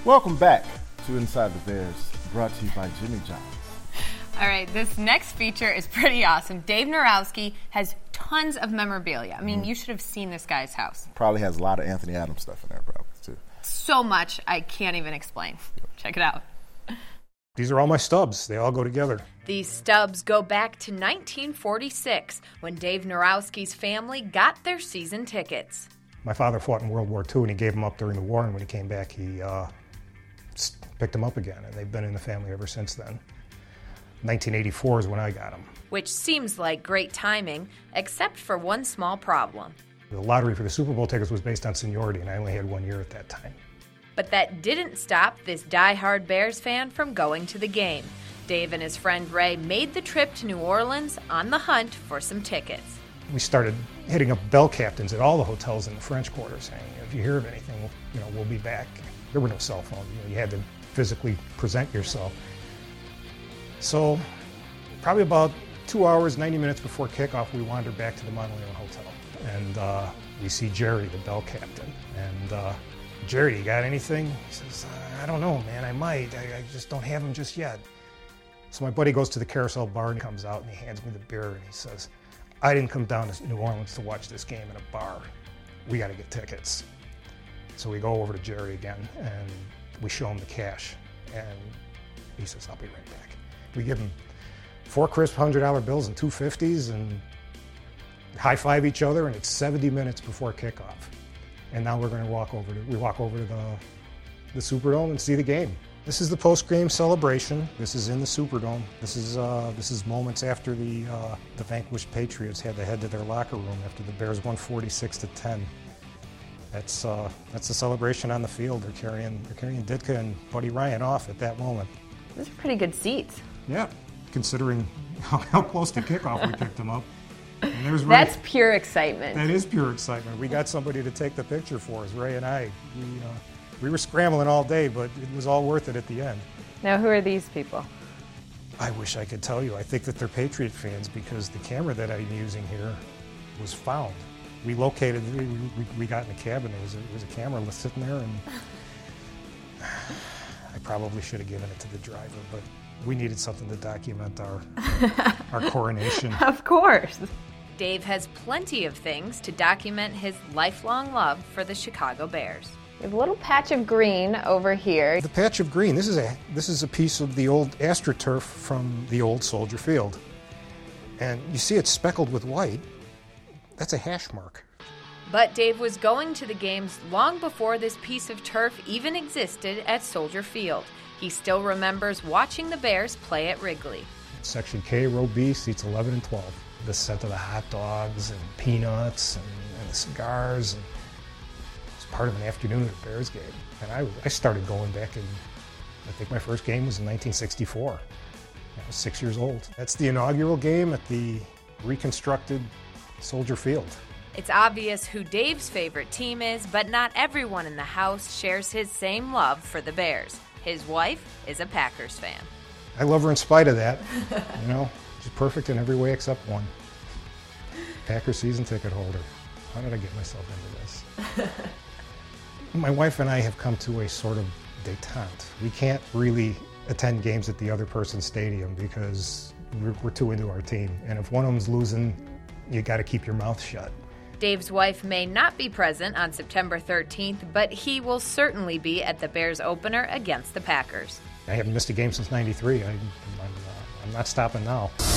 Welcome back to Inside the Bears, brought to you by Jimmy John's. All right, this next feature is pretty awesome. Dave Narowski has tons of memorabilia. I mean, you should have seen this guy's house. Probably has a lot of Anthony Adams stuff in there, probably, too. So much, I can't even explain. Check it out. These are all my stubs. They all go together. These stubs go back to 1946, when Dave Narowski's family got their season tickets. My father fought in World War II, and he gave them up during the war, and when he came back, he picked them up again, and they've been in the family ever since then. 1984 is when I got them. Which seems like great timing, except for one small problem. The lottery for the Super Bowl tickets was based on seniority, and I only had 1 year at that time. But that didn't stop this die-hard Bears fan from going to the game. Dave and his friend Ray made the trip to New Orleans on the hunt for some tickets. We started hitting up bell captains at all the hotels in the French Quarter saying, if you hear of anything, we'll be back. There were no cell phones. You had to physically present yourself. So probably about 2 hours, 90 minutes before kickoff, we wandered back to the Monteleone Hotel. And we see Jerry, the bell captain. And Jerry, you got anything? He says, I don't know, man. I might. I just don't have them just yet. So my buddy goes to the Carousel bar and comes out and he hands me the beer and he says, I didn't come down to New Orleans to watch this game in a bar. We got to get tickets. So we go over to Jerry again and we show him the cash. And he says, I'll be right back. We give him 4 crisp $100 bills and 2 50s and high-five each other, and it's 70 minutes before kickoff. And now we're going to walk over to the Superdome and see the game. This is the post-game celebration. This is in the Superdome. This is moments after the vanquished Patriots had to head to their locker room after the Bears won 46-10. That's the celebration on the field. They're carrying Ditka and Buddy Ryan off at that moment. Those are pretty good seats. Yeah, considering how close to kickoff we picked them up. And there's Ray. That's pure excitement. That is pure excitement. We got somebody to take the picture for us, Ray and I. We were scrambling all day, but it was all worth it at the end. Now, who are these people? I wish I could tell you. I think that they're Patriot fans because the camera that I'm using here was found. We located, we got in the cabin. There was a camera sitting there, and I probably should have given it to the driver, but we needed something to document our coronation. Of course. Dave has plenty of things to document his lifelong love for the Chicago Bears. We have a little patch of green over here. The patch of green, this is a piece of the old AstroTurf from the old Soldier Field. And you see it's speckled with white. That's a hash mark. But Dave was going to the games long before this piece of turf even existed at Soldier Field. He still remembers watching the Bears play at Wrigley. Section K, row B, seats 11 and 12. The scent of the hot dogs and peanuts and the cigars. And it was part of an afternoon at a Bears game. And I started going back in, I think my first game was in 1964. I was 6 years old. That's the inaugural game at the reconstructed Soldier Field. It's obvious who Dave's favorite team is, but not everyone in the house shares his same love for the Bears. His wife is a Packers fan. I love her in spite of that. She's perfect in every way except one. Packers season ticket holder. How did I get myself into this? My wife and I have come to a sort of detente. We can't really attend games at the other person's stadium because we're too into our team. And if one of them's losing, you got to keep your mouth shut. Dave's wife may not be present on September 13th, but he will certainly be at the Bears opener against the Packers. I haven't missed a game since '93. I'm not stopping now.